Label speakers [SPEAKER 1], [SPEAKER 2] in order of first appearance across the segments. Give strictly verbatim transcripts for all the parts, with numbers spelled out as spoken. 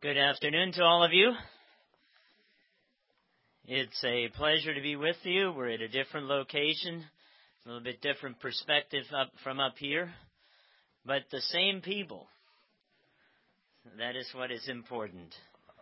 [SPEAKER 1] Good afternoon to all of you. It's a pleasure to be with you. We're at a different location, a little bit different perspective up from up here, but the same people. That is what is important.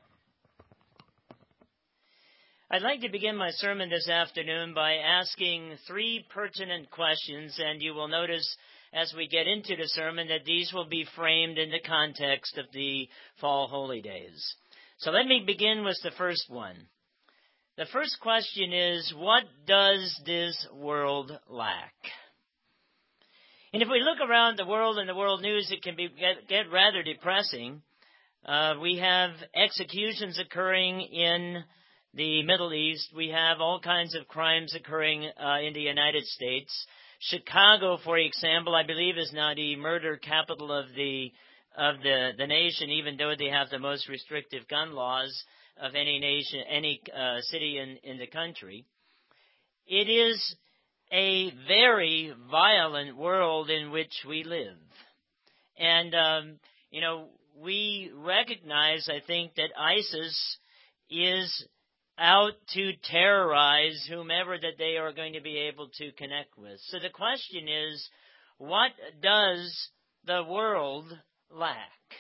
[SPEAKER 1] I'd like to begin my sermon this afternoon by asking three pertinent questions, and you will notice as we get into the sermon that these will be framed in the context of the fall holy days. So let me begin with the first one. The first question is, what does this world lack? And if we look around the world and the world news, it can be get, get rather depressing. Uh, we have executions occurring in the Middle East. We have all kinds of crimes occurring uh, in the United States. Chicago, for example, I believe is now the murder capital of the of the, the nation, even though they have the most restrictive gun laws of any nation, any uh, city in, in the country. It is a very violent world in which we live. And, um, you know, we recognize, I think, that ISIS is out to terrorize whomever that they are going to be able to connect with. So the question is, what does the world lack?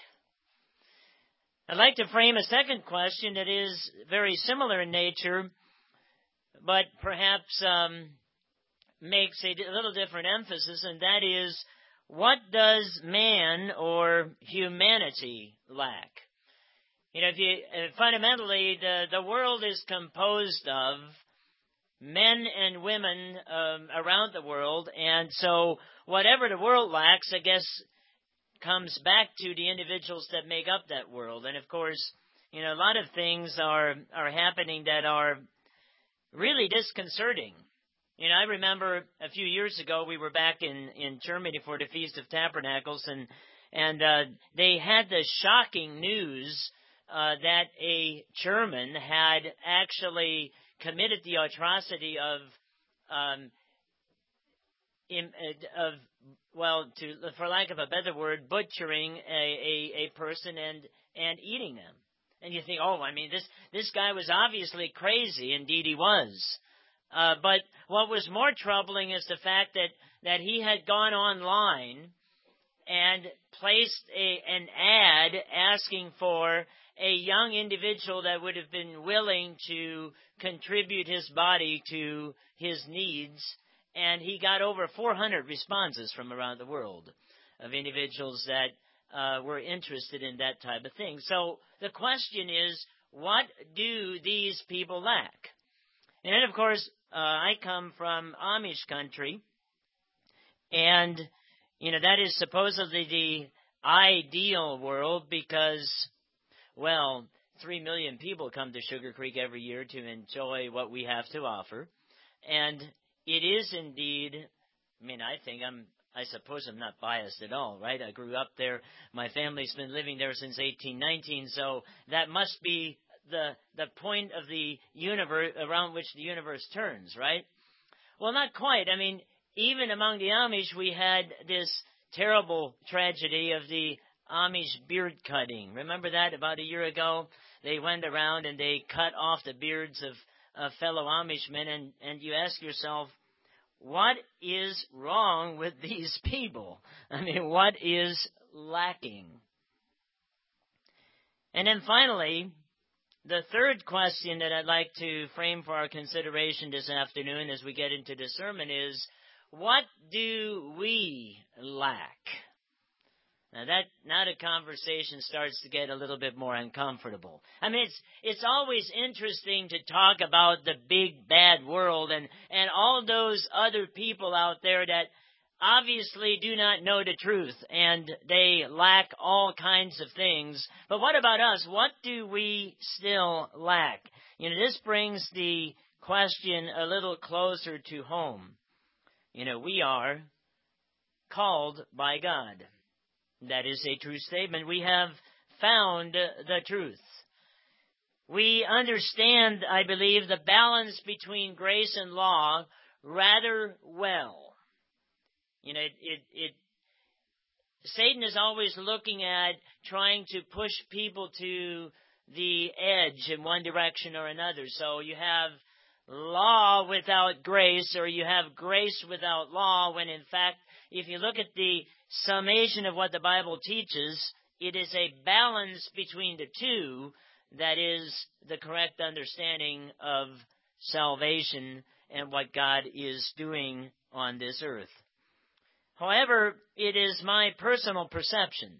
[SPEAKER 1] I'd like to frame a second question that is very similar in nature, but perhaps um, makes a little different emphasis, and that is, what does man or humanity lack? You know, if you uh, fundamentally, the, the world is composed of men and women um, around the world, and so whatever the world lacks, I guess, comes back to the individuals that make up that world. And of course, you know, a lot of things are are happening that are really disconcerting. You know, I remember a few years ago we were back in, in Germany for the Feast of Tabernacles, and and uh, they had the shocking news Uh, that a German had actually committed the atrocity of, um, in, uh, of well, to for lack of a better word, butchering a, a, a person and and eating them. And you think, oh, I mean, this this guy was obviously crazy. Indeed, he was. Uh, but what was more troubling is the fact that that he had gone online and placed a an ad asking for a young individual that would have been willing to contribute his body to his needs, and he got over four hundred responses from around the world of individuals that uh, were interested in that type of thing. So the question is, what do these people lack? And then, of course, uh, I come from Amish country, and, you know, that is supposedly the ideal world because, well, three million people come to Sugar Creek every year to enjoy what we have to offer. And it is indeed, I mean, I think I'm, I suppose I'm not biased at all, right? I grew up there. My family's been living there since eighteen nineteen, so that must be the, the point of the universe around which the universe turns, right? Well, not quite. I mean, even among the Amish, we had this terrible tragedy of the Amish beard cutting. Remember that about a year ago? They went around and they cut off the beards of uh, fellow Amishmen, and, and you ask yourself, what is wrong with these people? I mean, what is lacking? And then finally, the third question that I'd like to frame for our consideration this afternoon as we get into the sermon is, what do we lack? Now that now the conversation starts to get a little bit more uncomfortable. I mean, it's it's always interesting to talk about the big bad world and, and all those other people out there that obviously do not know the truth and they lack all kinds of things. But what about us? What do we still lack? You know, this brings the question a little closer to home. You know, we are called by God. That is a true statement. We have found the truth. We understand, I believe, the balance between grace and law rather well. You know, it, it, it Satan is always looking at trying to push people to the edge in one direction or another. So you have law without grace, or you have grace without law, when in fact, if you look at the summation of what the Bible teaches, it is a balance between the two that is the correct understanding of salvation and what God is doing on this earth. However, it is my personal perception,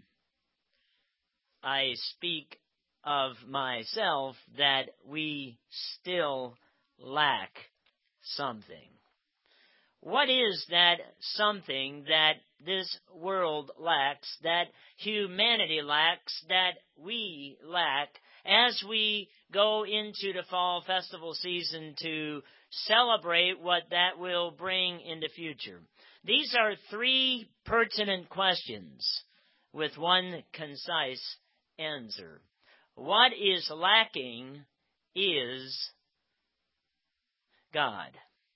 [SPEAKER 1] I speak of myself, that we still lack something. What is that something that this world lacks, that humanity lacks, that we lack, as we go into the fall festival season to celebrate what that will bring in the future? These are three pertinent questions with one concise answer. What is lacking is God.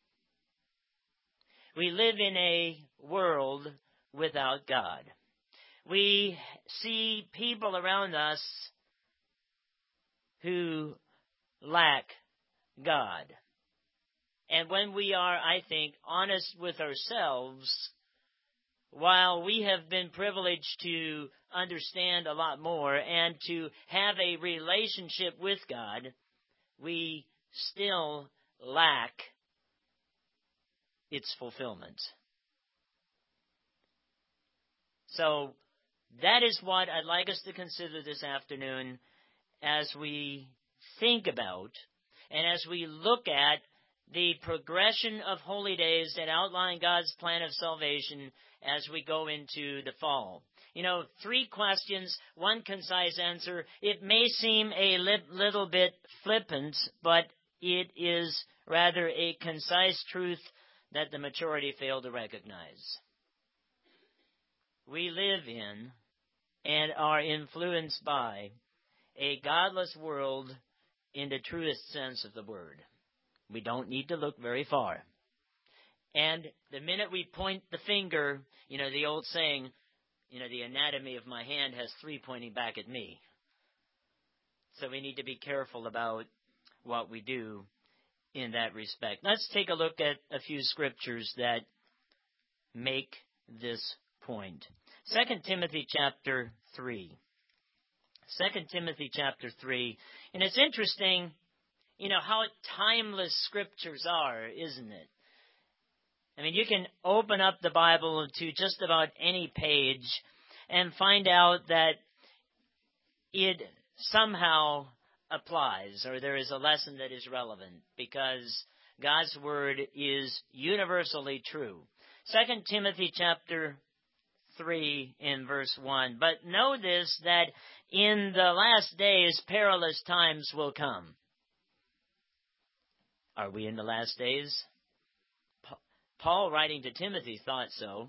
[SPEAKER 1] We live in a world without God. We see people around us who lack God. And when we are, I think, honest with ourselves, while we have been privileged to understand a lot more and to have a relationship with God, we still lack its fulfillment. So that is what I'd like us to consider this afternoon as we think about and as we look at the progression of holy days that outline God's plan of salvation as we go into the fall. You know, three questions, one concise answer. It may seem a li- little bit flippant, but it is rather a concise truth that the majority fail to recognize. We live in and are influenced by a godless world in the truest sense of the word. We don't need to look very far. And the minute we point the finger, you know, the old saying, you know, the anatomy of my hand has three pointing back at me. So we need to be careful about what we do in that respect. Let's take a look at a few scriptures that make this point. Second Timothy chapter three. Second Timothy chapter three. And it's interesting, you know, how timeless scriptures are, isn't it? I mean, you can open up the Bible to just about any page and find out that it somehow applies, or there is a lesson that is relevant, because God's word is universally true. Second Timothy chapter three in verse one. But know this, that in the last days perilous times will come. Are we in the last days? Paul, writing to Timothy, thought so.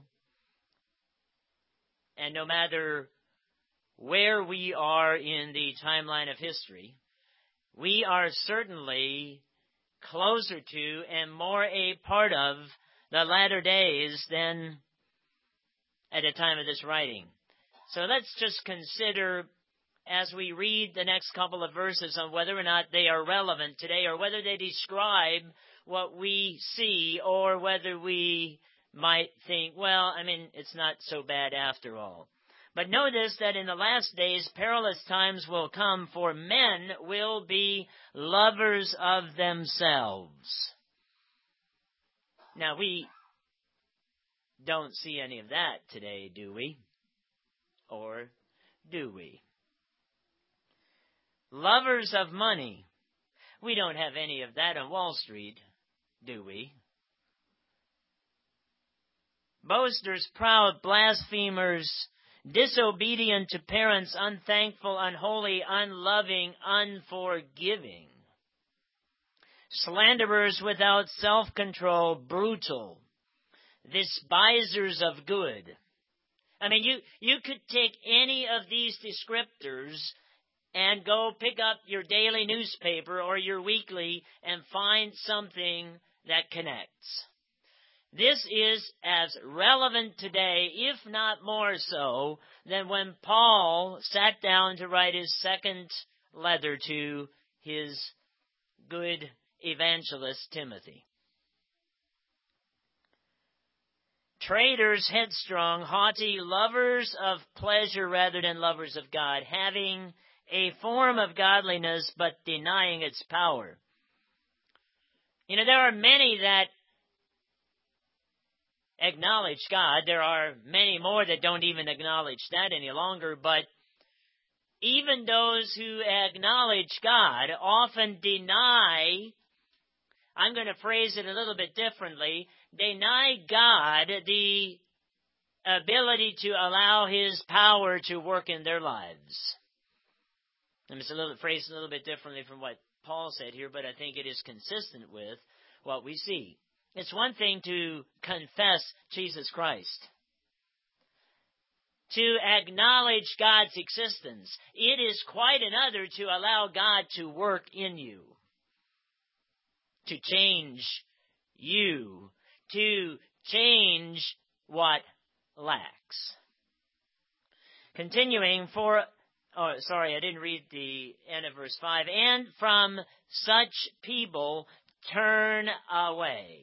[SPEAKER 1] And no matter where we are in the timeline of history, we are certainly closer to and more a part of the latter days than at the time of this writing. So let's just consider, as we read the next couple of verses, on whether or not they are relevant today, or whether they describe what we see, or whether we might think, well, I mean, it's not so bad after all. But notice that in the last days, perilous times will come, for men will be lovers of themselves. Now, we don't see any of that today, do we? Or do we? Lovers of money. We don't have any of that on Wall Street, do we? Boasters, proud, blasphemers, disobedient to parents, unthankful, unholy, unloving, unforgiving. Slanderers without self-control, brutal, despisers of good. I mean, you, you could take any of these descriptors and go pick up your daily newspaper or your weekly and find something that connects. This is as relevant today, if not more so, than when Paul sat down to write his second letter to his good evangelist Timothy. Traitors, headstrong, haughty, lovers of pleasure rather than lovers of God, having a form of godliness but denying its power. You know, there are many that acknowledge God. There are many more that don't even acknowledge that any longer, but even those who acknowledge God often deny, I'm going to phrase it a little bit differently, deny God the ability to allow His power to work in their lives. And it's a little phrased a little bit differently from what Paul said here, but I think it is consistent with what we see. It's one thing to confess Jesus Christ, to acknowledge God's existence. It is quite another to allow God to work in you, to change you, to change what lacks. Continuing, for, oh, sorry, I didn't read the end of verse five. And from such people turn away.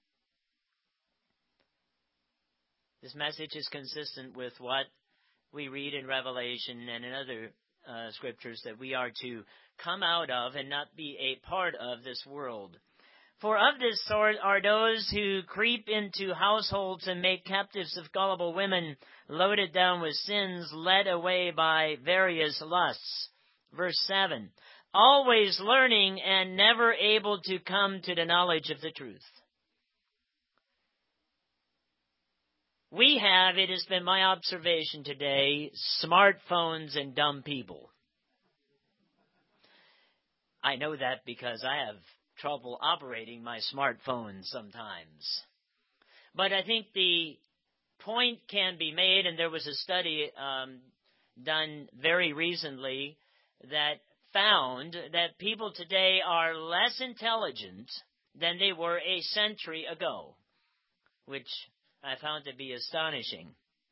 [SPEAKER 1] This message is consistent with what we read in Revelation and in other uh, scriptures, that we are to come out of and not be a part of this world. For of this sort are those who creep into households and make captives of gullible women, loaded down with sins, led away by various lusts. Verse seven, always learning and never able to come to the knowledge of the truth. We have, it has been my observation today, smartphones and dumb people. I know that because I have trouble operating my smartphone sometimes. But I think the point can be made, and there was a study um, done very recently that found that people today are less intelligent than they were a century ago, which I found to be astonishing.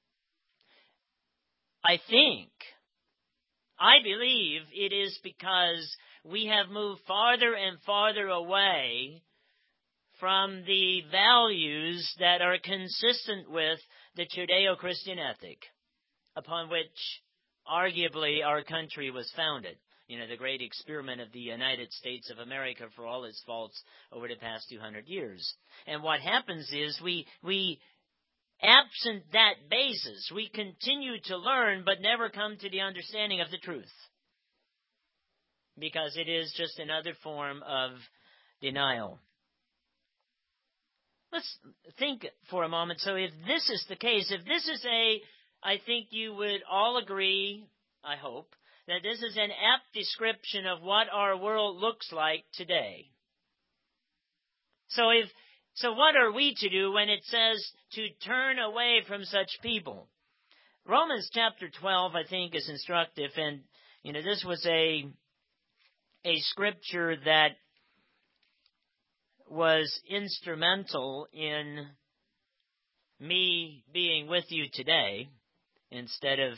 [SPEAKER 1] I think, I believe it is because we have moved farther and farther away from the values that are consistent with the Judeo-Christian ethic upon which arguably our country was founded. You know, the great experiment of the United States of America, for all its faults, over the past two hundred years. And what happens is we, we, absent that basis, we continue to learn but never come to the understanding of the truth. Because it is just another form of denial. Let's think for a moment. So if this is the case, if this is a, I think you would all agree, I hope, that this is an apt description of what our world looks like today. So if, so what are we to do when it says to turn away from such people? Romans chapter twelve, I think, is instructive, and, you know, this was a, a scripture that was instrumental in me being with you today instead of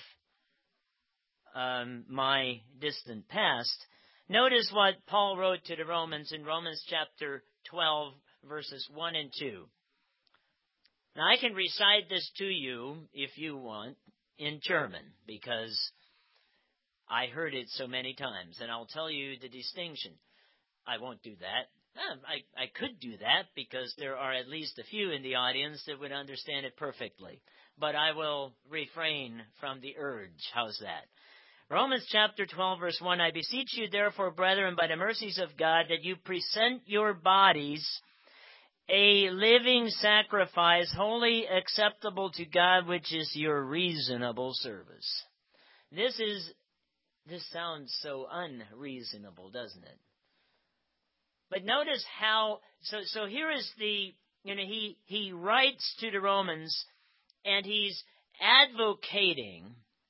[SPEAKER 1] um, my distant past. Notice what Paul wrote to the Romans in Romans chapter twelve, verses one and two. Now, I can recite this to you, if you want, in German, because I heard it so many times, and I'll tell you the distinction. I won't do that. I, I could do that because there are at least a few in the audience that would understand it perfectly. But I will refrain from the urge. How's that? Romans chapter twelve, verse one, I beseech you, therefore, brethren, by the mercies of God, that you present your bodies a living sacrifice, wholly acceptable to God, which is your reasonable service. This is, this sounds so unreasonable, doesn't it? But notice how, so, so here is the, you know, he, he writes to the Romans, and he's advocating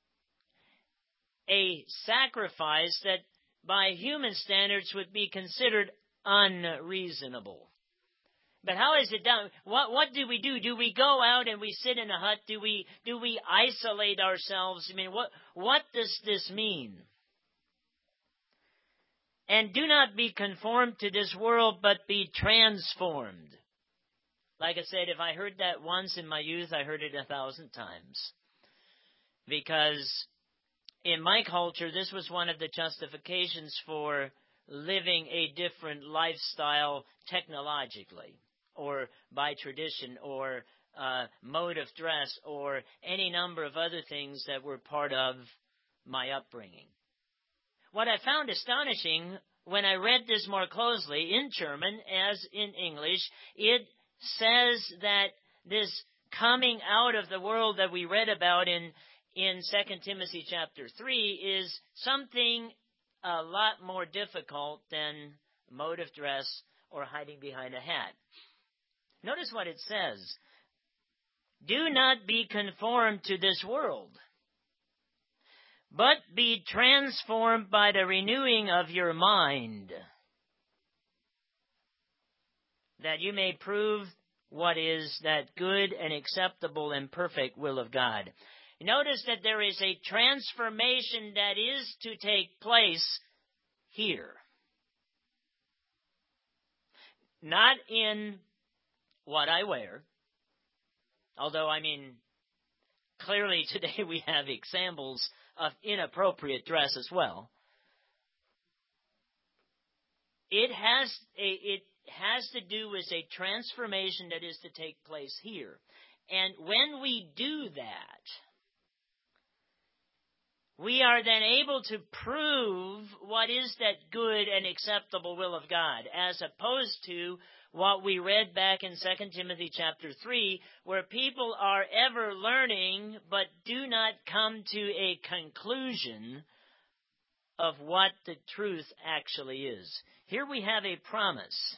[SPEAKER 1] a sacrifice that by human standards would be considered unreasonable. But how is it done? What what do we do? Do we go out and we sit in a hut? Do we do we isolate ourselves? I mean, what what does this mean? And do not be conformed to this world, but be transformed. Like I said, if I heard that once in my youth, I heard it a thousand times. Because in my culture, this was one of the justifications for living a different lifestyle technologically, or by tradition, or uh, mode of dress, or any number of other things that were part of my upbringing. What I found astonishing when I read this more closely in German as in English, it says that this coming out of the world that we read about in, in Second Timothy chapter three is something a lot more difficult than mode of dress or hiding behind a hat. Notice what it says. Do not be conformed to this world, but be transformed by the renewing of your mind, that you may prove what is that good and acceptable and perfect will of God. Notice that there is a transformation that is to take place here. Not in what I wear, although, I mean, clearly today we have examples of inappropriate dress as well. It has a, it has to do with a transformation that is to take place here. And when we do that, we are then able to prove what is that good and acceptable will of God, as opposed to what we read back in Second Timothy chapter three, where people are ever learning but do not come to a conclusion of what the truth actually is. Here we have a promise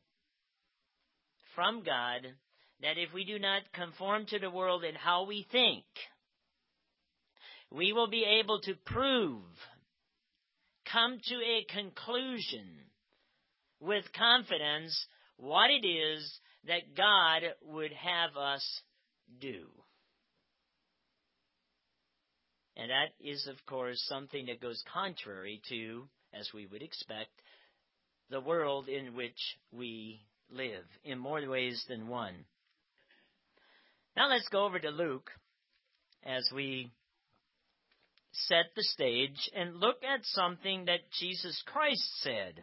[SPEAKER 1] from God that if we do not conform to the world in how we think, we will be able to prove, come to a conclusion with confidence what it is that God would have us do. And that is, of course, something that goes contrary to, as we would expect, the world in which we live, in more ways than one. Now let's go over to Luke as we set the stage and look at something that Jesus Christ said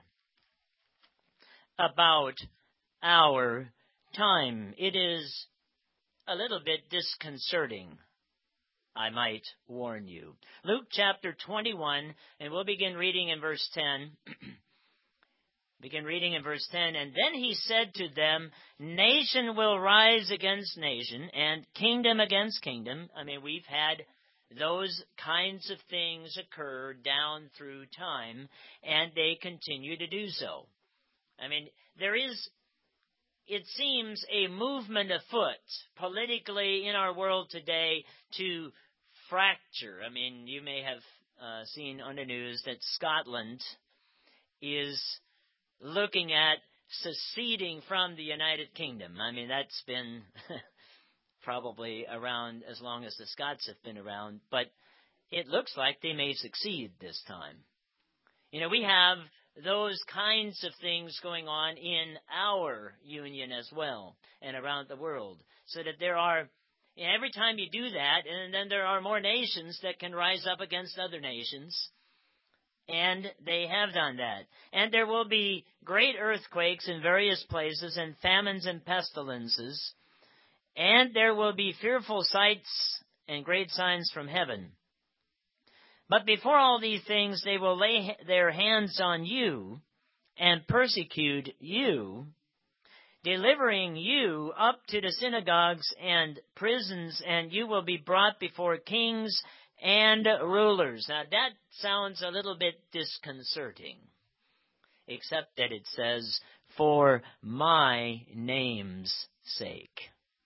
[SPEAKER 1] about our time. It is a little bit disconcerting, I might warn you. Luke chapter twenty-one, and we'll begin reading in verse ten. Begin reading in verse ten. And then he said to them, nation will rise against nation, and kingdom against kingdom. I mean, we've had those kinds of things occur down through time, and they continue to do so. I mean, there is, it seems, a movement afoot politically in our world today to fracture. I mean, you may have uh, seen on the news that Scotland is looking at seceding from the United Kingdom. I mean, that's been probably around as long as the Scots have been around, but it looks like they may succeed this time. You know, we have those kinds of things going on in our union as well and around the world, so that there are, you know, every time you do that, and then there are more nations that can rise up against other nations, and they have done that. And there will be great earthquakes in various places, and famines and pestilences, and there will be fearful sights and great signs from heaven. But before all these things, they will lay their hands on you and persecute you, delivering you up to the synagogues and prisons, and you will be brought before kings and rulers. Now that sounds a little bit disconcerting, except that it says, for my name's sake.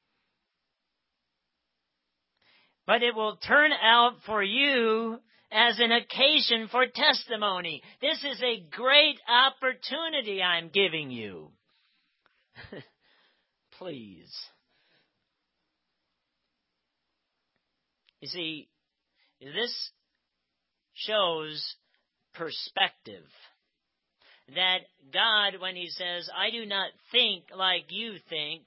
[SPEAKER 1] But it will turn out for you as an occasion for testimony. This is a great opportunity I'm giving you. please. You see, this shows perspective. That God, when He says, I do not think like you think,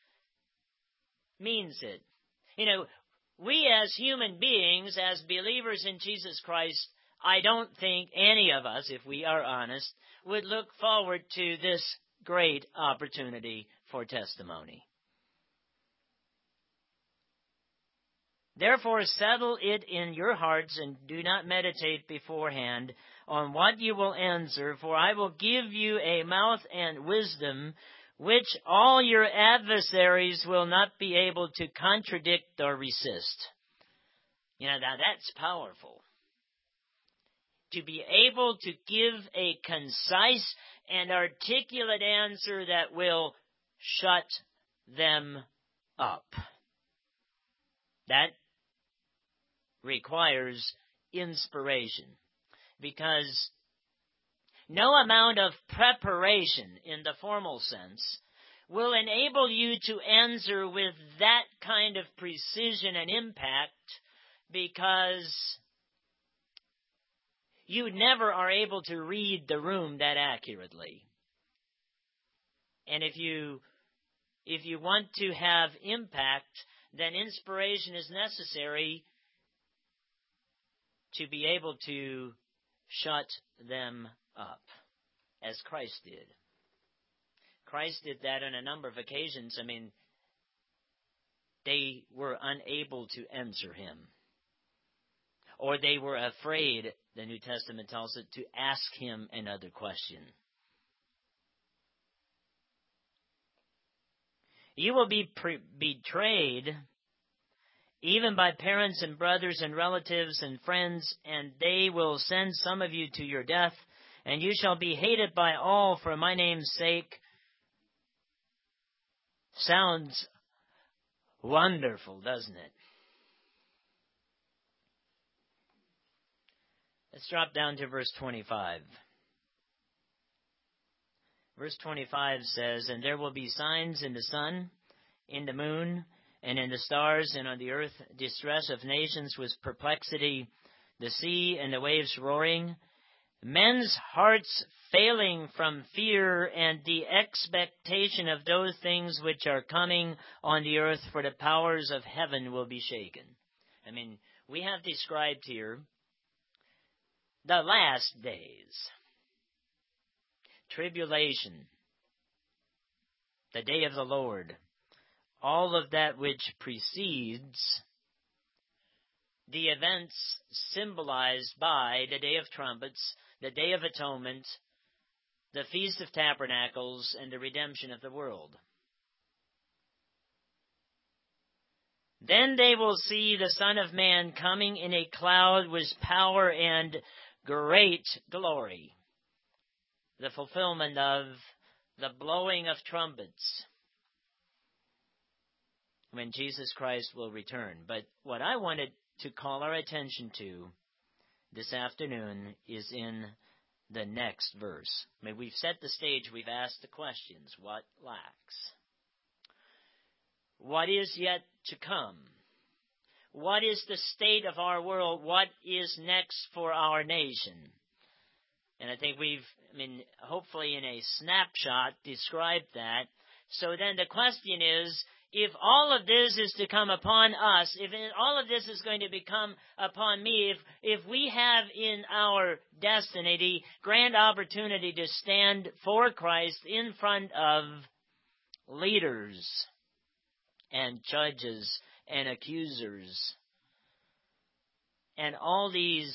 [SPEAKER 1] means it. You know, we as human beings, as believers in Jesus Christ, I don't think any of us, if we are honest, would look forward to this great opportunity for testimony. Therefore, settle it in your hearts and do not meditate beforehand on what you will answer, for I will give you a mouth and wisdom which all your adversaries will not be able to contradict or resist. You know, now that's powerful. To be able to give a concise and articulate answer that will shut them up. That requires inspiration, because no amount of preparation in the formal sense will enable you to answer with that kind of precision and impact, because you never are able to read the room that accurately. And if you if you want to have impact, then inspiration is necessary to be able to shut them up, as Christ did. Christ did that on a number of occasions. I mean, they were unable to answer Him. Or they were afraid, the New Testament tells it, to ask Him another question. You will be pre- betrayed even by parents and brothers and relatives and friends, and they will send some of you to your death, and you shall be hated by all for my name's sake. Sounds wonderful, doesn't it? Let's drop down to verse twenty-five. Verse twenty-five says, and there will be signs in the sun, in the moon, and in the stars, and on the earth distress of nations with perplexity, the sea and the waves roaring, men's hearts failing from fear and the expectation of those things which are coming on the earth, for the powers of heaven will be shaken. I mean, we have described here the last days. Tribulation, the day of the Lord, all of that which precedes the events symbolized by the Day of Trumpets, the Day of Atonement, the Feast of Tabernacles, and the redemption of the world. Then they will see the Son of Man coming in a cloud with power and great glory. The fulfillment of the blowing of trumpets when Jesus Christ will return. But what I wanted to call our attention to this afternoon is in the next verse. I mean, we've set the stage, we've asked the questions. What lacks? What is yet to come? What is the state of our world? What is next for our nation? And I think we've, I mean, hopefully in a snapshot described that. So then the question is, if all of this is to come upon us, if all of this is going to become upon me, if if we have in our destiny the grand opportunity to stand for Christ in front of leaders and judges and accusers, and all these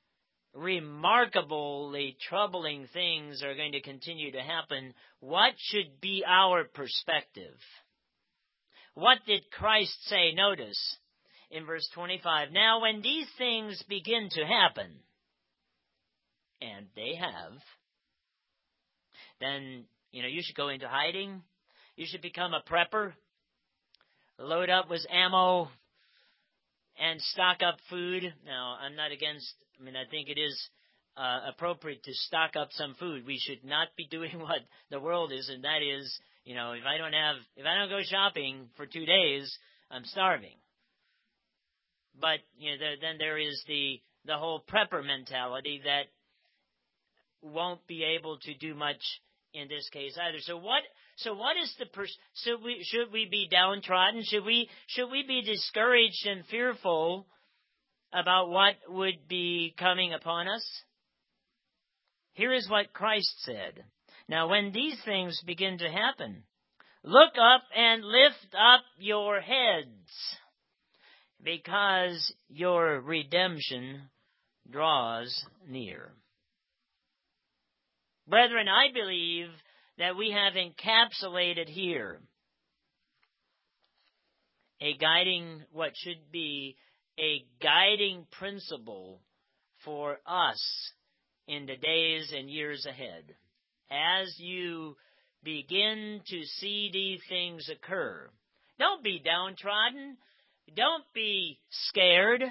[SPEAKER 1] remarkably troubling things are going to continue to happen, what should be our perspective? What did Christ say? Notice in verse twenty-five, now when these things begin to happen, and they have, then, you know, you should go into hiding. You should become a prepper, load up with ammo, and stock up food. Now, I'm not against, I mean, I think it is uh, appropriate to stock up some food. We should not be doing what the world is, and that is, you know, if I don't have, if I don't go shopping for two days, I'm starving. But, you know, there, then there is the, the whole prepper mentality that won't be able to do much in this case either. So what, so what is the, pers- should we, should we be downtrodden? Should we, should we be discouraged and fearful about what would be coming upon us? Here is what Christ said. Now, when these things begin to happen, look up and lift up your heads, because your redemption draws near. Brethren, I believe that we have encapsulated here a guiding, what should be a guiding principle for us in the days and years ahead. As you begin to see these things occur, don't be downtrodden. Don't be scared,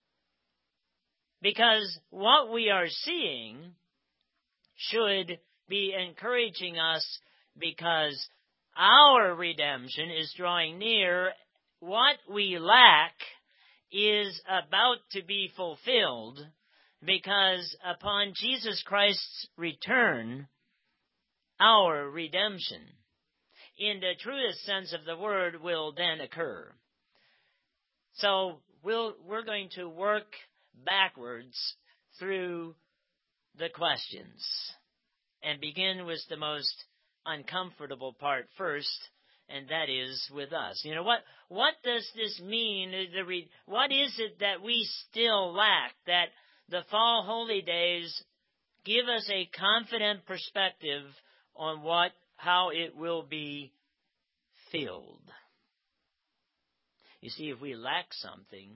[SPEAKER 1] because what we are seeing should be encouraging us, because our redemption is drawing near. What we lack is about to be fulfilled, because upon Jesus Christ's return, our redemption, in the truest sense of the word, will then occur. So we'll, we're going to work backwards through the questions and begin with the most uncomfortable part first, and that is with us. You know, what what does this mean? The re, what is it that we still lack, that the fall holy days give us a confident perspective on what how it will be filled? You see, if we lack something,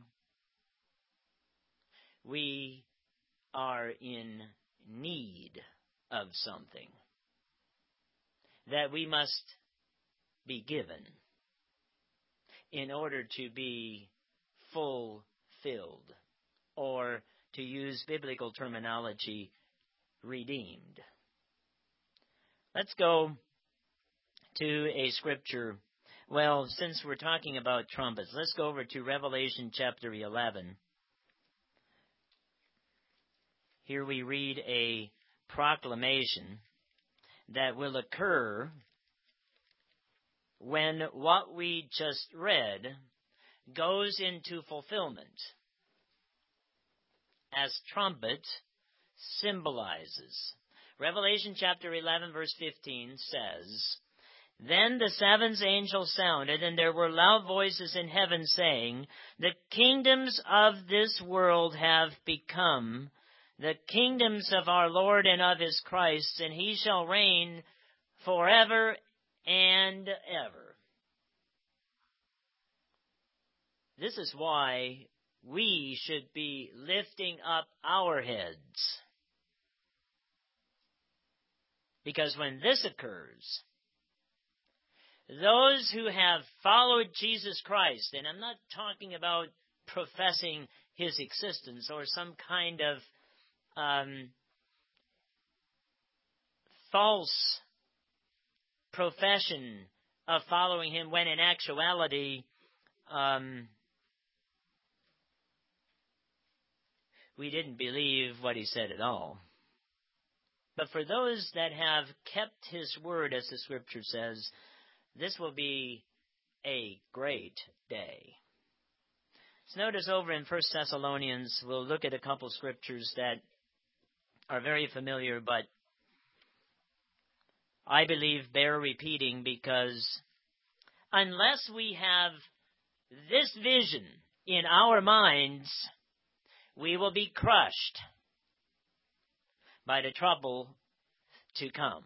[SPEAKER 1] we are in need of something that we must be given in order to be fulfilled, or, to use biblical terminology, redeemed. Let's go to a scripture. Well, since we're talking about trumpets, let's go over to Revelation chapter eleven. Here we read a proclamation that will occur when what we just read goes into fulfillment, as trumpet symbolizes. Revelation chapter eleven verse fifteen says, "Then the seventh angel sounded, and there were loud voices in heaven saying, 'The kingdoms of this world have become the kingdoms of our Lord and of his Christ, and he shall reign forever and ever.'" This is why we should be lifting up our heads. Because when this occurs, those who have followed Jesus Christ, and I'm not talking about professing his existence or some kind of um, false profession of following him, when in actuality um, we didn't believe what he said at all. But for those that have kept his word, as the scripture says, this will be a great day. So notice over in First Thessalonians, we'll look at a couple scriptures that are very familiar, but I believe bear repeating, because unless we have this vision in our minds, we will be crushed by the trouble to come.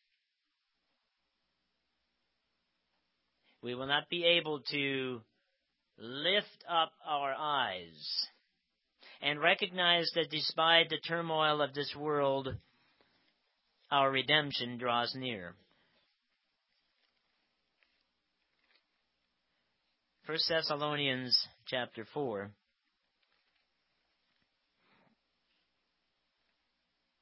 [SPEAKER 1] We will not be able to lift up our eyes and recognize that despite the turmoil of this world, our redemption draws near. First Thessalonians chapter four.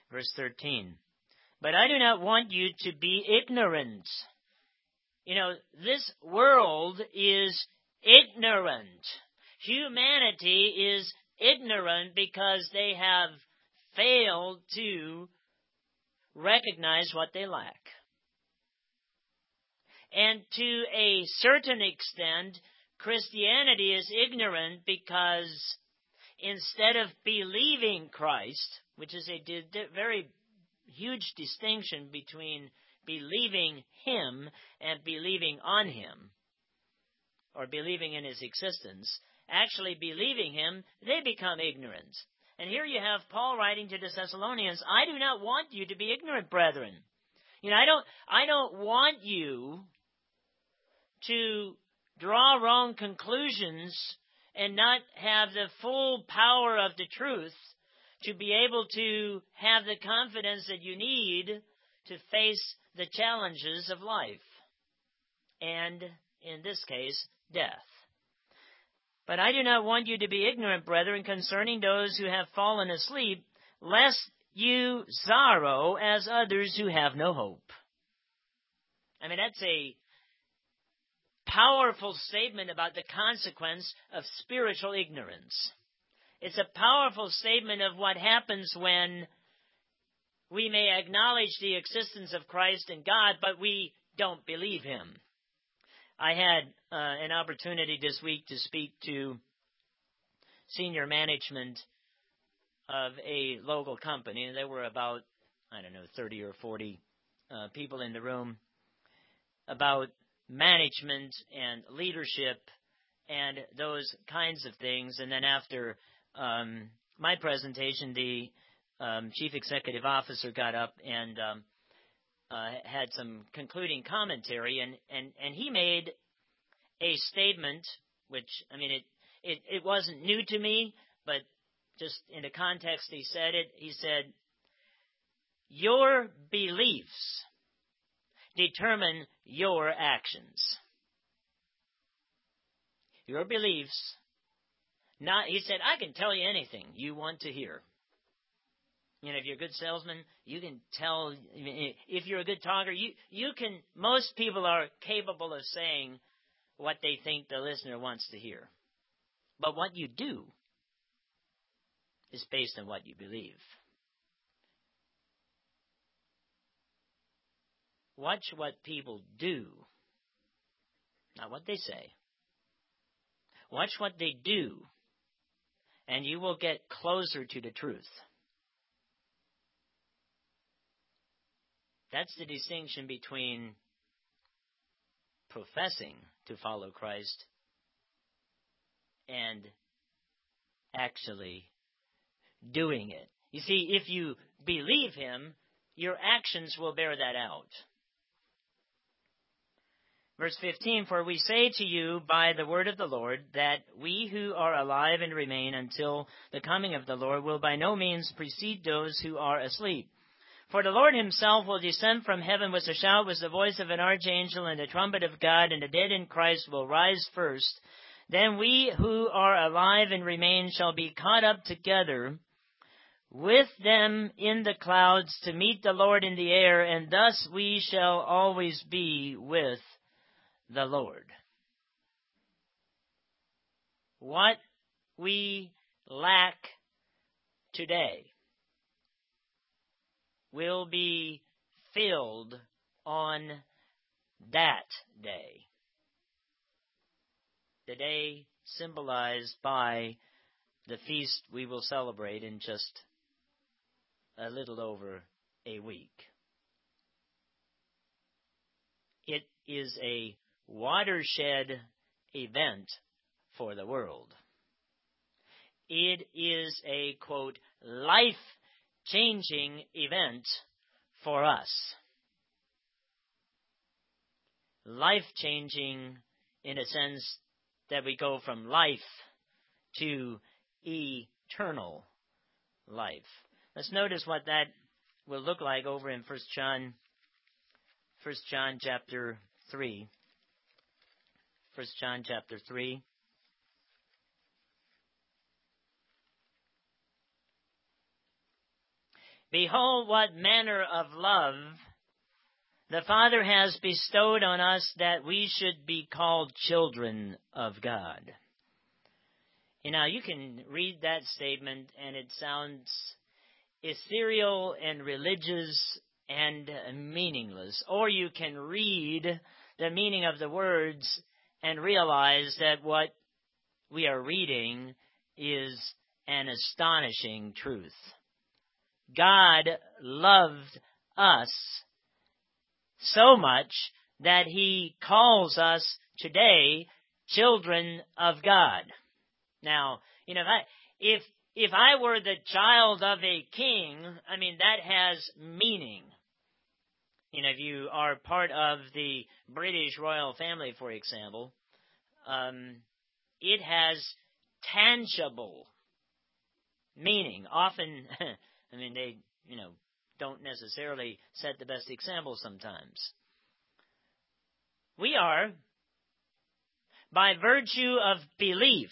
[SPEAKER 1] Verse thirteen. But I do not want you to be ignorant. You know, this world is ignorant. Humanity is ignorant because they have failed to recognize what they lack. And to a certain extent, Christianity is ignorant because instead of believing Christ, which is a di- di- very huge distinction between believing Him and believing on Him, or believing in His existence, actually believing Him, they become ignorant. And here you have Paul writing to the Thessalonians, I do not want you to be ignorant, brethren. You know, I don't, I don't want you to draw wrong conclusions and not have the full power of the truth to be able to have the confidence that you need to face the challenges of life. And, in this case, death. But I do not want you to be ignorant, brethren, concerning those who have fallen asleep, lest you sorrow as others who have no hope. I mean, that's a powerful statement about the consequence of spiritual ignorance. It's a powerful statement of what happens when we may acknowledge the existence of Christ and God, but we don't believe Him. I had uh, an opportunity this week to speak to senior management of a local company, and there were about, I don't know, thirty or forty uh, people in the room, about management and leadership and those kinds of things. And then after um, my presentation, the um, chief executive officer got up and um, uh, had some concluding commentary, and, and, and he made a statement, which, I mean, it, it, it wasn't new to me, but just in the context he said it, he said, your beliefs determine your actions. Your beliefs, not, he said, I can tell you anything you want to hear. You know, if you're a good salesman, you can tell, if you're a good talker, you, you can, most people are capable of saying what they think the listener wants to hear. But what you do is based on what you believe. Watch what people do, not what they say. Watch what they do, and you will get closer to the truth. That's the distinction between professing to follow Christ and actually doing it. You see, if you believe Him, your actions will bear that out. Verse fifteen, for we say to you by the word of the Lord that we who are alive and remain until the coming of the Lord will by no means precede those who are asleep. For the Lord Himself will descend from heaven with a shout, with the voice of an archangel and the trumpet of God, and the dead in Christ will rise first. Then we who are alive and remain shall be caught up together with them in the clouds to meet the Lord in the air, and thus we shall always be with the Lord. What we lack today will be filled on that day. The day symbolized by the feast we will celebrate in just a little over a week. It is a watershed event for the world. It is a, quote, life-changing event for us. Life-changing in a sense that we go from life to eternal life. Let's notice what that will look like over in First John, First John chapter three. First John chapter three. Behold, what manner of love the Father has bestowed on us that we should be called children of God. You know, you can read that statement and it sounds ethereal and religious and meaningless. Or you can read the meaning of the words and realize that what we are reading is an astonishing truth. God loved us so much that He calls us today children of God. Now, you know, if I, if, if I were the child of a king, I mean, that has meaning. You know, if you are part of the British royal family, for example, um, it has tangible meaning. Often, I mean, they, you know, don't necessarily set the best example sometimes. We are, by virtue of belief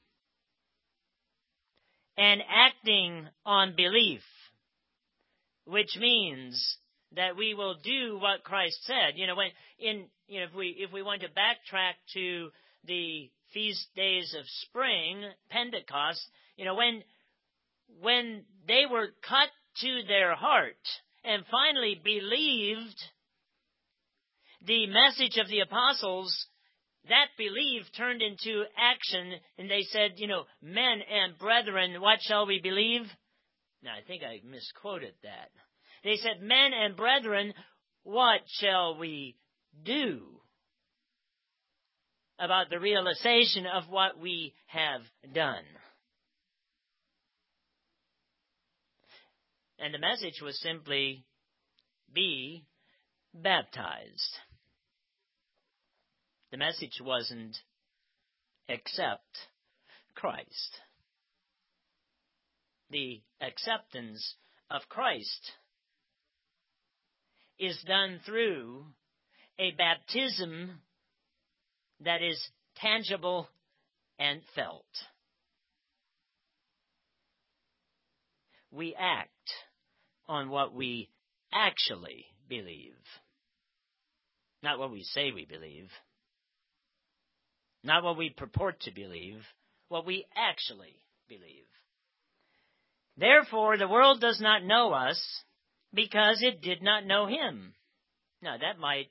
[SPEAKER 1] and acting on belief, which means that we will do what Christ said. You know, when in you know if we if we want to backtrack to the feast days of spring, Pentecost, you know, when when they were cut to their heart and finally believed the message of the apostles, that belief turned into action, and they said, you know, men and brethren, what shall we believe? Now, I think I misquoted that. They said, men and brethren, what shall we do about the realization of what we have done? And the message was simply, be baptized. The message wasn't, accept Christ. The acceptance of Christ is done through a baptism that is tangible and felt. We act on what we actually believe, not what we say we believe, not what we purport to believe, what we actually believe. Therefore, the world does not know us because it did not know Him. Now, that might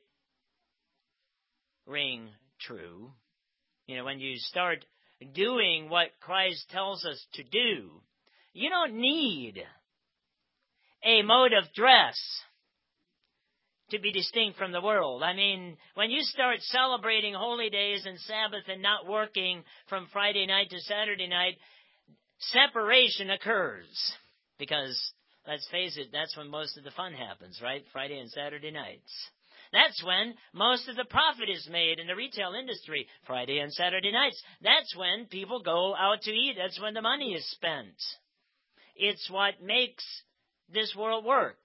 [SPEAKER 1] ring true. You know, when you start doing what Christ tells us to do, you don't need a mode of dress to be distinct from the world. I mean, when you start celebrating holy days and Sabbath and not working from Friday night to Saturday night, separation occurs. Because, let's face it, that's when most of the fun happens, right? Friday and Saturday nights. That's when most of the profit is made in the retail industry, Friday and Saturday nights. That's when people go out to eat. That's when the money is spent. It's what makes this world work.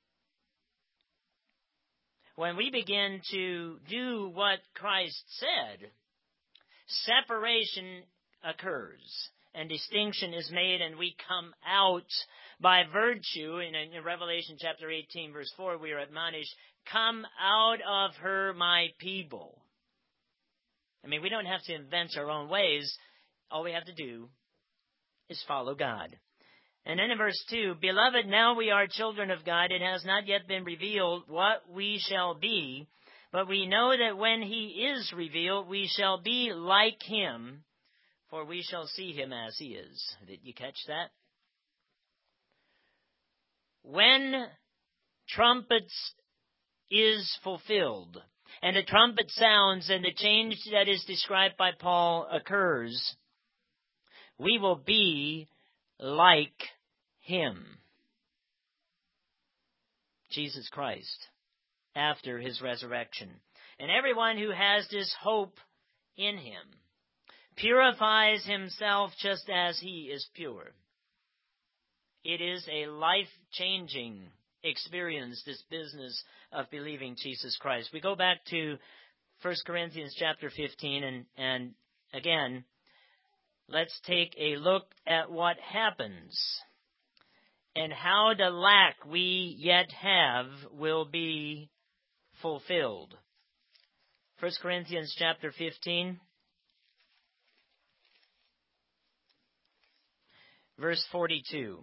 [SPEAKER 1] When we begin to do what Christ said, separation occurs and distinction is made, and we come out by virtue. In, in Revelation chapter eighteen, verse four, we are admonished, come out of her, my people. I mean, we don't have to invent our own ways. All we have to do is follow God. And then in verse two, beloved, now we are children of God. It has not yet been revealed what we shall be, but we know that when He is revealed, we shall be like Him, for we shall see Him as He is. Did you catch that? When trumpets is fulfilled, and the trumpet sounds, and the change that is described by Paul occurs, we will be like Him, Jesus Christ, after His resurrection. And everyone who has this hope in Him purifies himself just as He is pure. It is a life-changing experience, this business of believing Jesus Christ. We go back to First Corinthians chapter fifteen, and, and again, let's take a look at what happens and how the lack we yet have will be fulfilled. First Corinthians chapter fifteen, verse forty-two.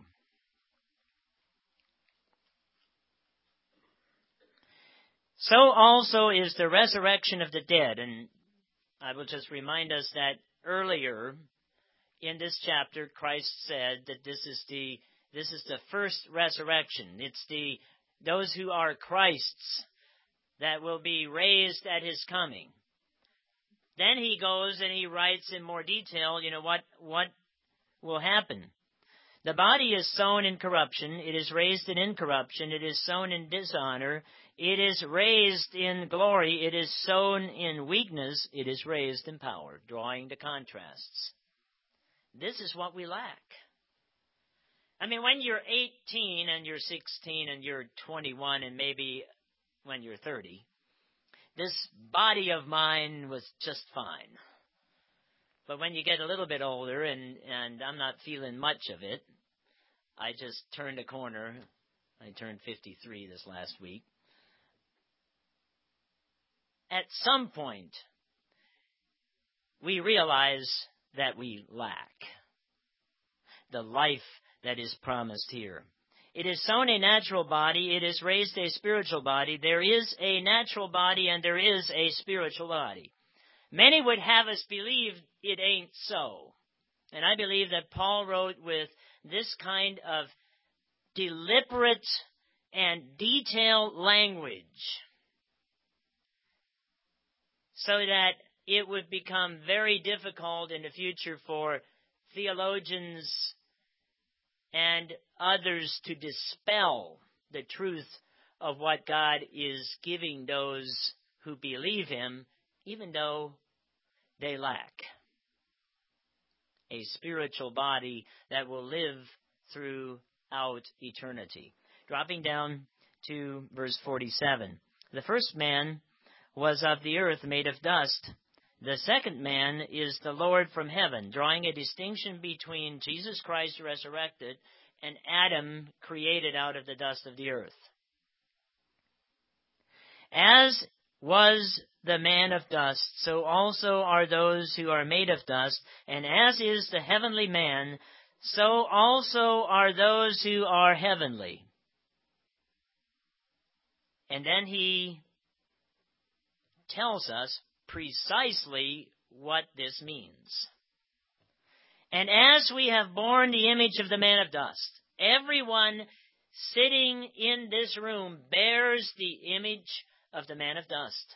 [SPEAKER 1] So also is the resurrection of the dead. And I will just remind us that earlier in this chapter, Christ said that this is the this is the first resurrection. It's the those who are Christ's that will be raised at his coming. Then he goes and he writes in more detail, you know, what what will happen. The body is sown in corruption, it is raised in incorruption, it is sown in dishonor, it is raised in glory, it is sown in weakness, it is raised in power, drawing the contrasts. This is what we lack. I mean, when you're eighteen and you're sixteen and you're twenty-one and maybe when you're thirty, this body of mine was just fine. But when you get a little bit older, and, and I'm not feeling much of it, I just turned a corner. I turned fifty-three this last week. At some point, we realize that we lack the life that is promised here. It is sown a natural body, it is raised a spiritual body. There is a natural body and there is a spiritual body. Many would have us believe it ain't so. And I believe that Paul wrote with this kind of deliberate and detailed language so that it would become very difficult in the future for theologians and others to dispel the truth of what God is giving those who believe him, even though they lack a spiritual body that will live throughout eternity. Dropping down to verse forty-seven. The first man was of the earth, made of dust. The second man is the Lord from heaven, drawing a distinction between Jesus Christ resurrected and Adam created out of the dust of the earth. As was the man of dust, so also are those who are made of dust, and as is the heavenly man, so also are those who are heavenly. And then he tells us precisely what this means. And as we have borne the image of the man of dust, everyone sitting in this room bears the image of the man of dust.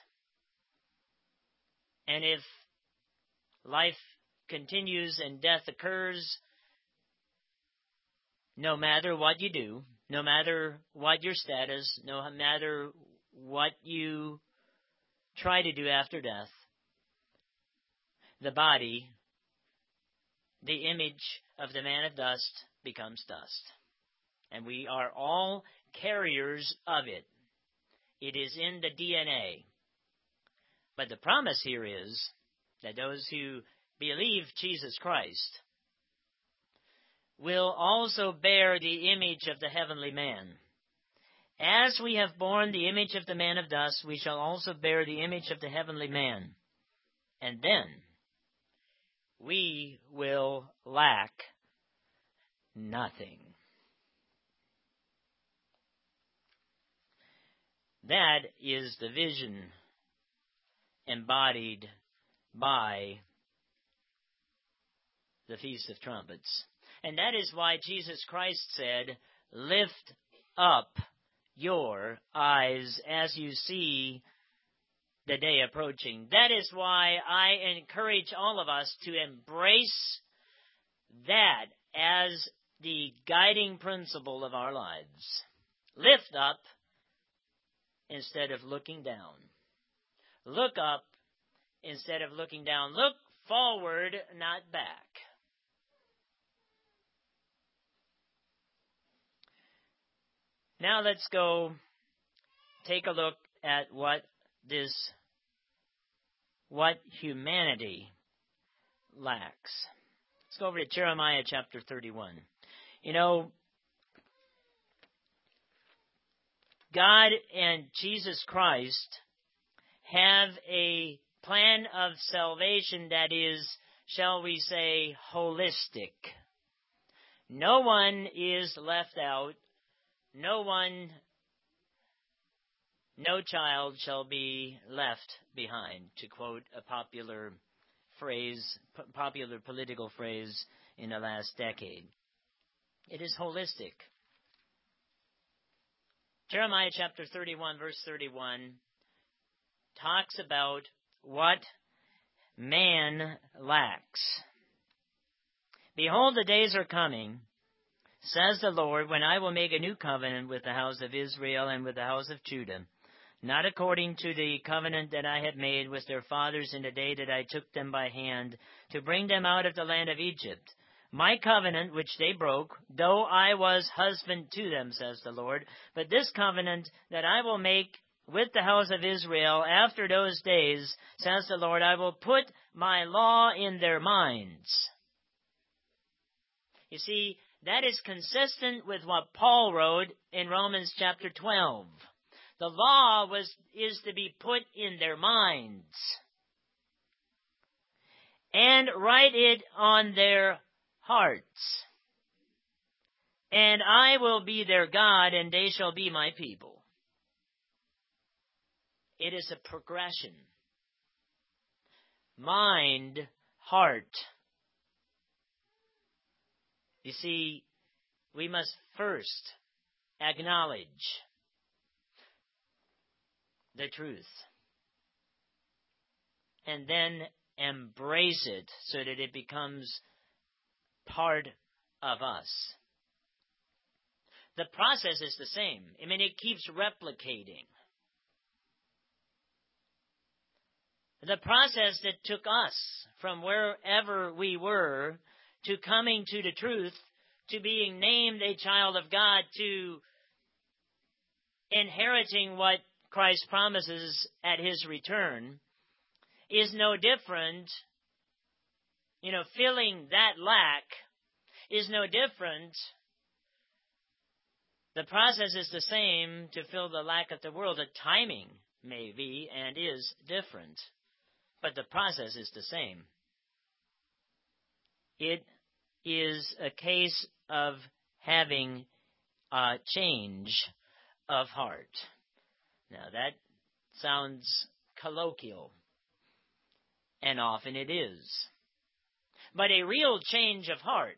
[SPEAKER 1] And if life continues and death occurs, no matter what you do, no matter what your status, no matter what you try to do after death, the body, the image of the man of dust, becomes dust. And we are all carriers of it. It is in the D N A. But the promise here is that those who believe Jesus Christ will also bear the image of the heavenly man. As we have borne the image of the man of dust, we shall also bear the image of the heavenly man. And then we will lack nothing. That is the vision embodied by the Feast of Trumpets. And that is why Jesus Christ said, "Lift up your eyes as you see the day approaching." That is why I encourage all of us to embrace that as the guiding principle of our lives. Lift up instead of looking down. Look up instead of looking down. Look forward, not back. Now let's go take a look at what this, what humanity lacks. Let's go over to Jeremiah chapter thirty-one. You know, God and Jesus Christ have a plan of salvation that is, shall we say, holistic. No one is left out. No one, no child shall be left behind, to quote a popular phrase, p- popular political phrase in the last decade. It is holistic. Jeremiah chapter thirty-one, verse thirty-one, talks about what man lacks. Behold, the days are coming, says the Lord, when I will make a new covenant with the house of Israel and with the house of Judah, not according to the covenant that I had made with their fathers in the day that I took them by hand to bring them out of the land of Egypt. My covenant which they broke, though I was husband to them, says the Lord, but this covenant that I will make with the house of Israel after those days, says the Lord, I will put my law in their minds. You see, that is consistent with what Paul wrote in Romans chapter twelve. The law was is to be put in their minds and write it on their hearts. And I will be their God, and they shall be my people. It is a progression. Mind, heart. You see, we must first acknowledge the truth and then embrace it so that it becomes part of us. The process is the same. I mean, it keeps replicating. The process that took us from wherever we were to coming to the truth, to being named a child of God, to inheriting what Christ promises at His return, is no different. You know, filling that lack is no different. The process is the same to fill the lack of the world. The timing may be and is different, but the process is the same. It is a case of having a change of heart. Now that sounds colloquial, and often it is. But a real change of heart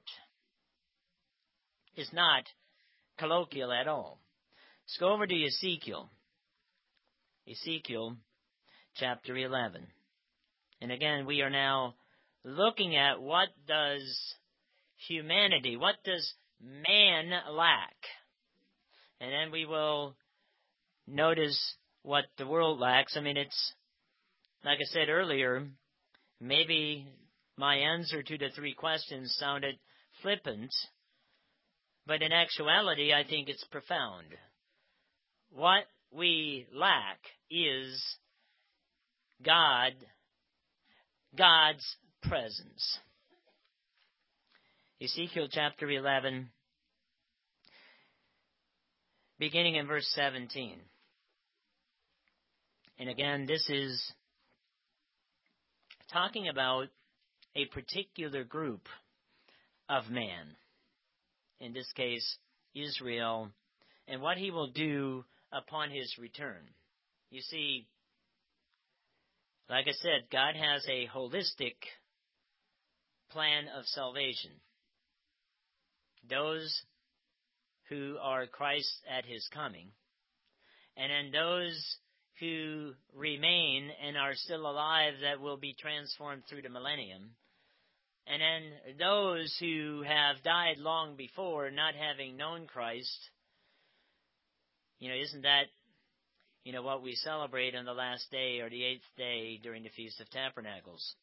[SPEAKER 1] is not colloquial at all. Let's go over to Ezekiel. Ezekiel chapter eleven. And again, we are now looking at what does humanity, what does man lack? And then we will notice what the world lacks. I mean, it's, like I said earlier, maybe my answer to the three questions sounded flippant, but in actuality, I think it's profound. What we lack is God, God's presence. Ezekiel chapter eleven, beginning in verse seventeen. And again, this is talking about a particular group of man. In this case, Israel, and what He will do upon His return. You see, like I said, God has a holistic plan of salvation. Those who are Christ at His coming, and then those who remain and are still alive that will be transformed through the millennium, and then those who have died long before, not having known Christ. You know, isn't that, you know, what we celebrate on the last day or the eighth day during the Feast of Tabernacles?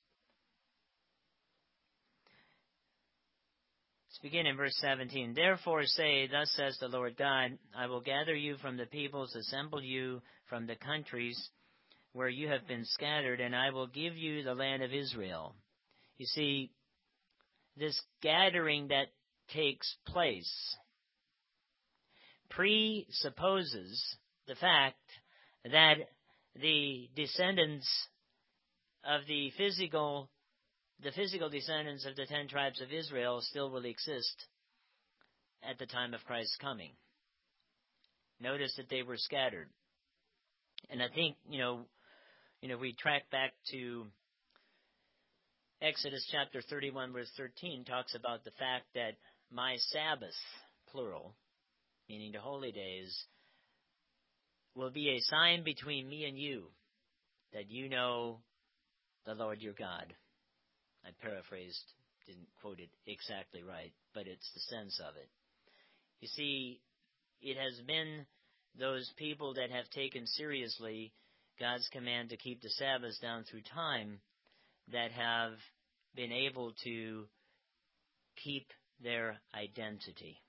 [SPEAKER 1] Let's begin in verse seventeen. Therefore say, thus says the Lord God, I will gather you from the peoples, assemble you from the countries where you have been scattered, and I will give you the land of Israel. You see, this gathering that takes place presupposes the fact that the descendants of the physical, the physical descendants of the ten tribes of Israel still will exist at the time of Christ's coming. Notice that they were scattered. And I think, you know, you know, we track back to Exodus chapter thirty-one, verse thirteen, talks about the fact that my Sabbath, plural, meaning the holy days, will be a sign between me and you, that you know the Lord your God. I paraphrased, didn't quote it exactly right, but it's the sense of it. You see, it has been those people that have taken seriously God's command to keep the Sabbath down through time that have been able to keep their identity.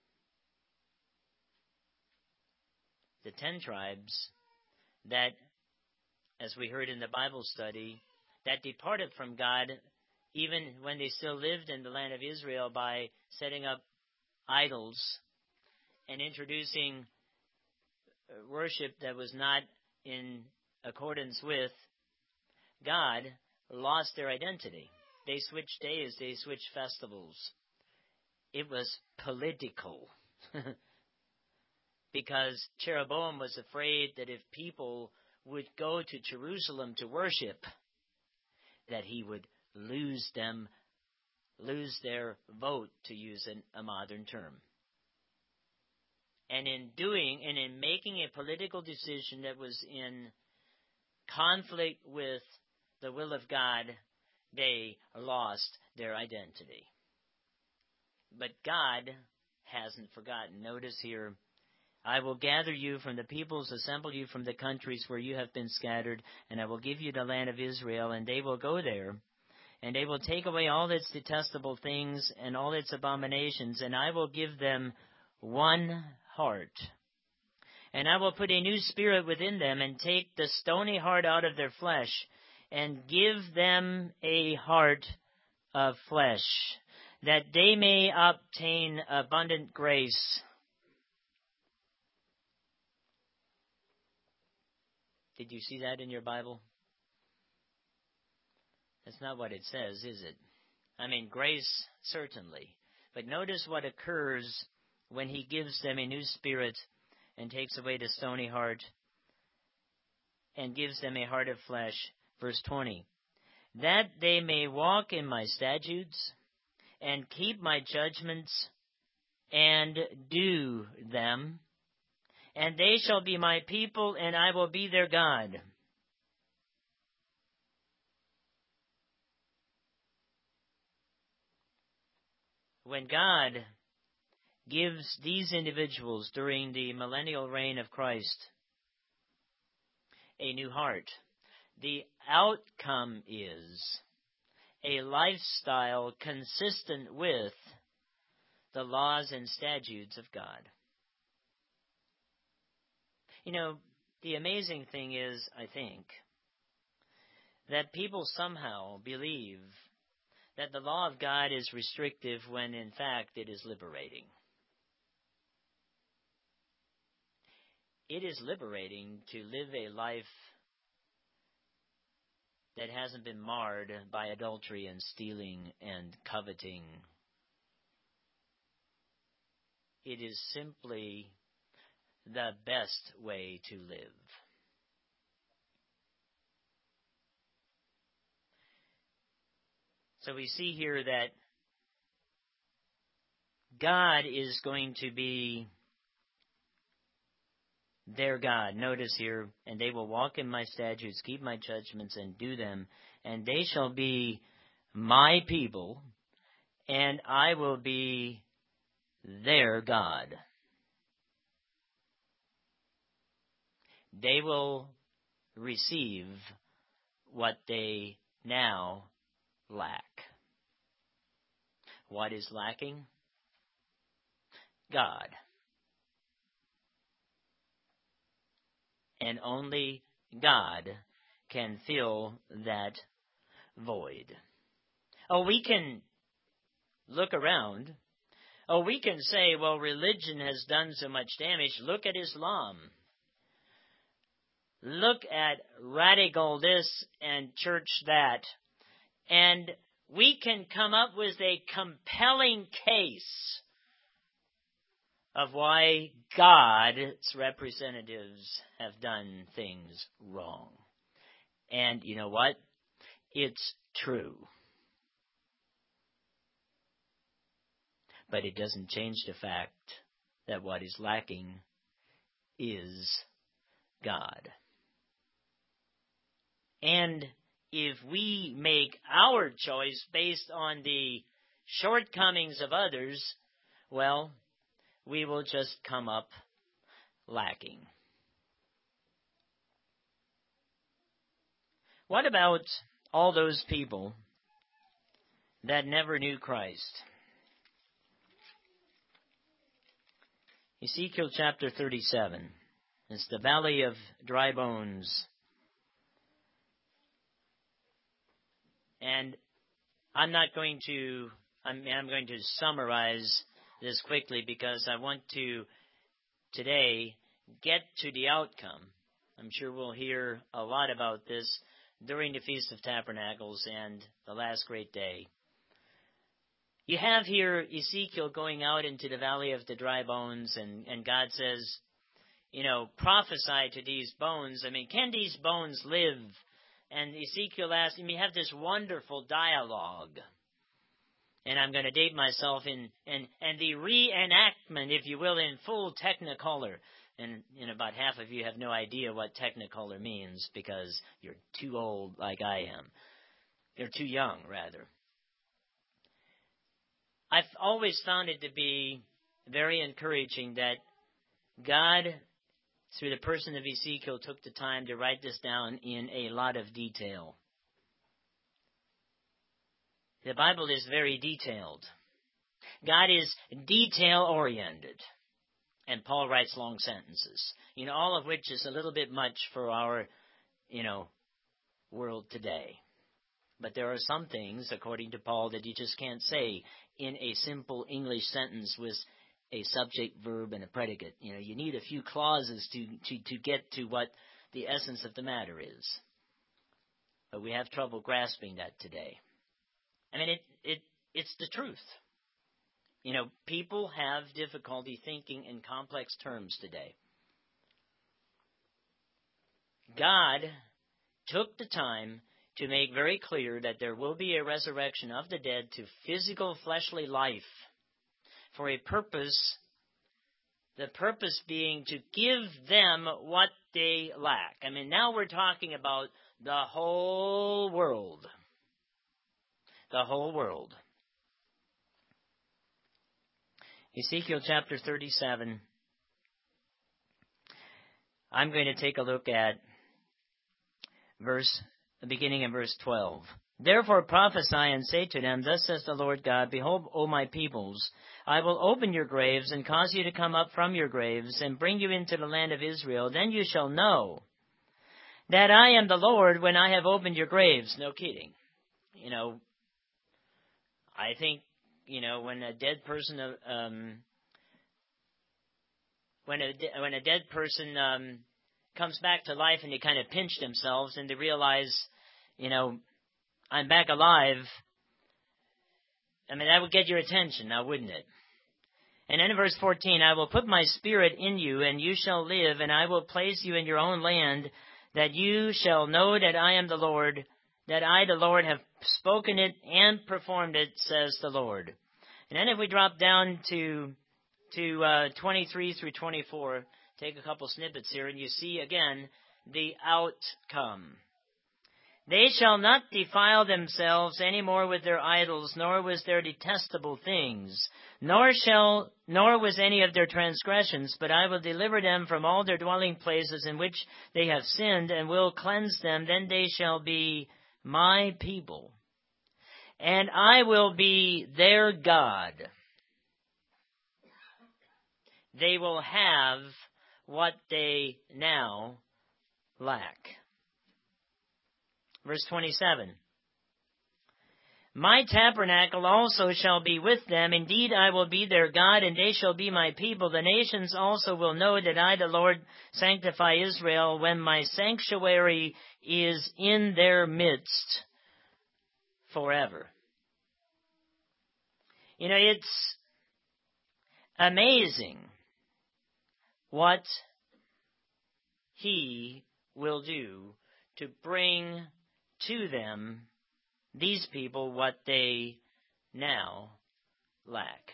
[SPEAKER 1] The ten tribes that, as we heard in the Bible study, that departed from God even when they still lived in the land of Israel by setting up idols and introducing worship that was not in accordance with God, lost their identity. They switched days, they switched festivals. It was political. Because Jeroboam was afraid that if people would go to Jerusalem to worship, that he would lose them, lose their vote, to use an, a modern term. And in doing, and in making a political decision that was in conflict with the will of God, they lost their identity. But God hasn't forgotten. Notice here, I will gather you from the peoples, assemble you from the countries where you have been scattered, and I will give you the land of Israel, and they will go there, and they will take away all its detestable things and all its abominations, and I will give them one heart. And I will put a new spirit within them, and take the stony heart out of their flesh, and give them a heart of flesh, that they may obtain abundant grace. Did you see that in your Bible? That's not what it says, is it? I mean, grace, certainly. But notice what occurs when he gives them a new spirit and takes away the stony heart and gives them a heart of flesh. Verse twenty, that they may walk in my statutes and keep my judgments and do them, and they shall be my people, and I will be their God. When God gives these individuals during the millennial reign of Christ a new heart, the outcome is a lifestyle consistent with the laws and statutes of God. You know, the amazing thing is, I think, that people somehow believe that the law of God is restrictive when in fact it is liberating. It is liberating to live a life that hasn't been marred by adultery and stealing and coveting. It is simply the best way to live. So we see here that God is going to be their God. Notice here, and they will walk in my statutes, keep my judgments, and do them, and they shall be my people, and I will be their God. They will receive what they now lack. What is lacking? God. And only God can fill that void. Oh, we can look around. Oh, we can say, well, religion has done so much damage. Look at Islam. look at radical this and church that, and we can come up with a compelling case of why God's representatives have done things wrong. And you know what? It's true. But it doesn't change the fact that what is lacking is God. And if we make our choice based on the shortcomings of others, well, we will just come up lacking. What about all those people that never knew Christ? Ezekiel chapter thirty-seven. It's the valley of dry bones. And I'm not going to, I'm, I'm going to summarize this quickly because I want to today get to the outcome. I'm sure we'll hear a lot about this during the Feast of Tabernacles and the last great day. You have here Ezekiel going out into the valley of the dry bones, and, and God says, you know, prophesy to these bones. I mean, can these bones live? And Ezekiel asks him, you have this wonderful dialogue. And I'm going to date myself in, in and the reenactment, if you will, in full Technicolor. And, and about half of you have no idea what Technicolor means because you're too old like I am. You're too young, rather. I've always found it to be very encouraging that God, through the person of Ezekiel, took the time to write this down in a lot of detail. The Bible is very detailed. God is detail-oriented. And Paul writes long sentences, you know, all of which is a little bit much for our, you know, world today. But there are some things, according to Paul, that you just can't say in a simple English sentence with a subject, verb, and a predicate. You know, you need a few clauses to, to, to get to what the essence of the matter is. But we have trouble grasping that today. I mean, it, it it's the truth. You know, people have difficulty thinking in complex terms today. God took the time to make very clear that there will be a resurrection of the dead to physical fleshly life for a purpose, the purpose being to give them what they lack. I mean, now we're talking about the whole world. The whole world. Ezekiel chapter thirty-seven. I'm going to take a look at verse, beginning in verse twelve. Therefore prophesy and say to them, Thus says the Lord God, Behold, O my peoples, I will open your graves and cause you to come up from your graves and bring you into the land of Israel. Then you shall know that I am the Lord when I have opened your graves. No kidding. You know, I think, you know, when a dead person, um, when a de- when a dead person um, comes back to life and they kind of pinch themselves and they realize, you know, I'm back alive. I mean, that would get your attention now, wouldn't it? And then in verse fourteen, I will put my spirit in you, and you shall live, and I will place you in your own land, that you shall know that I am the Lord, that I, the Lord, have spoken it and performed it, says the Lord. And then if we drop down to to uh, twenty-three through twenty-four, take a couple snippets here, and you see again the outcome. They shall not defile themselves any more with their idols, nor with their detestable things, nor shall, nor with any of their transgressions, but I will deliver them from all their dwelling places in which they have sinned, and will cleanse them. Then they shall be my people, and I will be their God. They will have what they now lack. Verse twenty-seven. My tabernacle also shall be with them. Indeed, I will be their God, and they shall be my people. The nations also will know that I, the Lord, sanctify Israel when my sanctuary is in their midst forever. You know, it's amazing what He will do to bring to them, these people, what they now lack.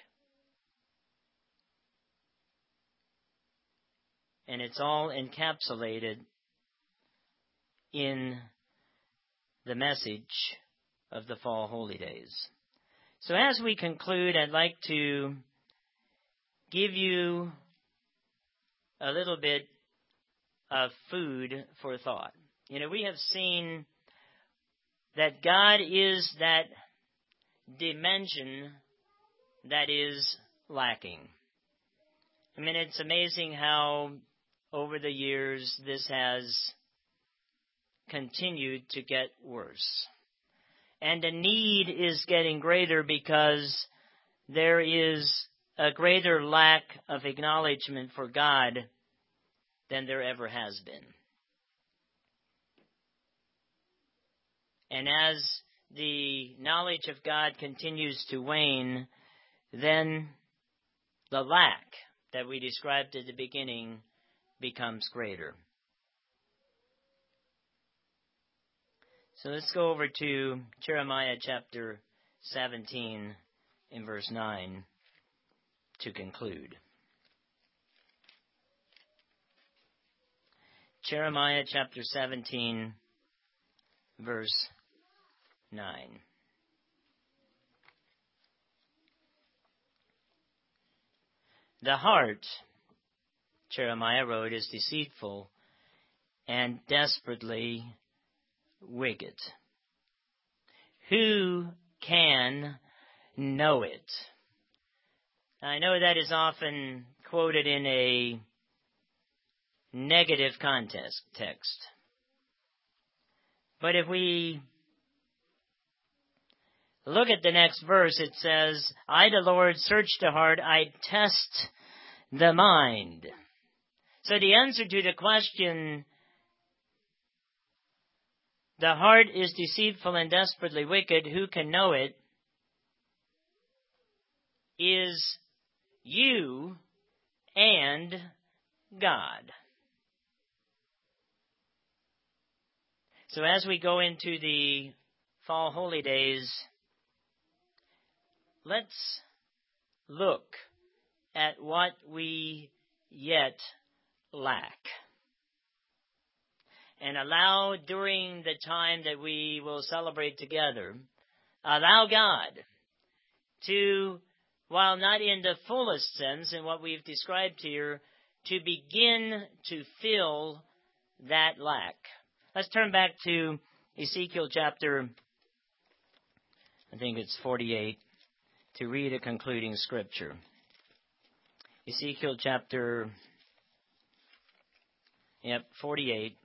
[SPEAKER 1] And it's all encapsulated in the message of the Fall Holy Days. So as we conclude, I'd like to give you a little bit of food for thought. You know, we have seen that God is that dimension that is lacking. I mean, it's amazing how over the years this has continued to get worse. And the need is getting greater because there is a greater lack of acknowledgement for God than there ever has been. And as the knowledge of God continues to wane, then the lack that we described at the beginning becomes greater. So let's go over to Jeremiah chapter seventeen in verse nine to conclude. Jeremiah chapter seventeen, verse nine. The heart, Jeremiah wrote, is deceitful and desperately wicked. Who can know it? I know that is often quoted in a negative context text. But if we look at the next verse, it says, I, the Lord, search the heart, I test the mind. So the answer to the question, the heart is deceitful and desperately wicked, who can know it, is you and God. So as we go into the Fall Holy Days, let's look at what we yet lack. And allow, during the time that we will celebrate together, allow God to, while not in the fullest sense in what we've described here, to begin to fill that lack. Let's turn back to Ezekiel chapter, I think it's forty-eight, to read a concluding scripture. Ezekiel chapter, yep, forty-eight.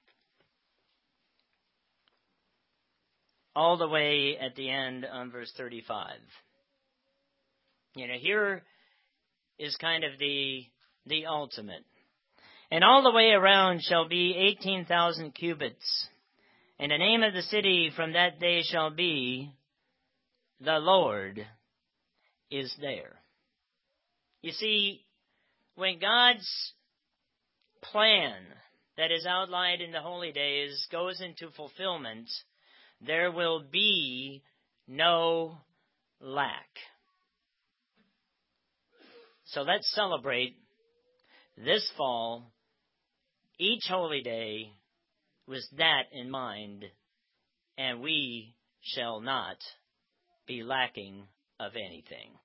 [SPEAKER 1] All the way at the end on verse thirty-five. You know, here is kind of the the ultimate. And all the way around shall be eighteen thousand cubits. And the name of the city from that day shall be, the Lord is there. You see, when God's plan that is outlined in the holy days goes into fulfillment, there will be no lack. So let's celebrate this fall, each holy day, with that in mind, and we shall not be lacking of anything.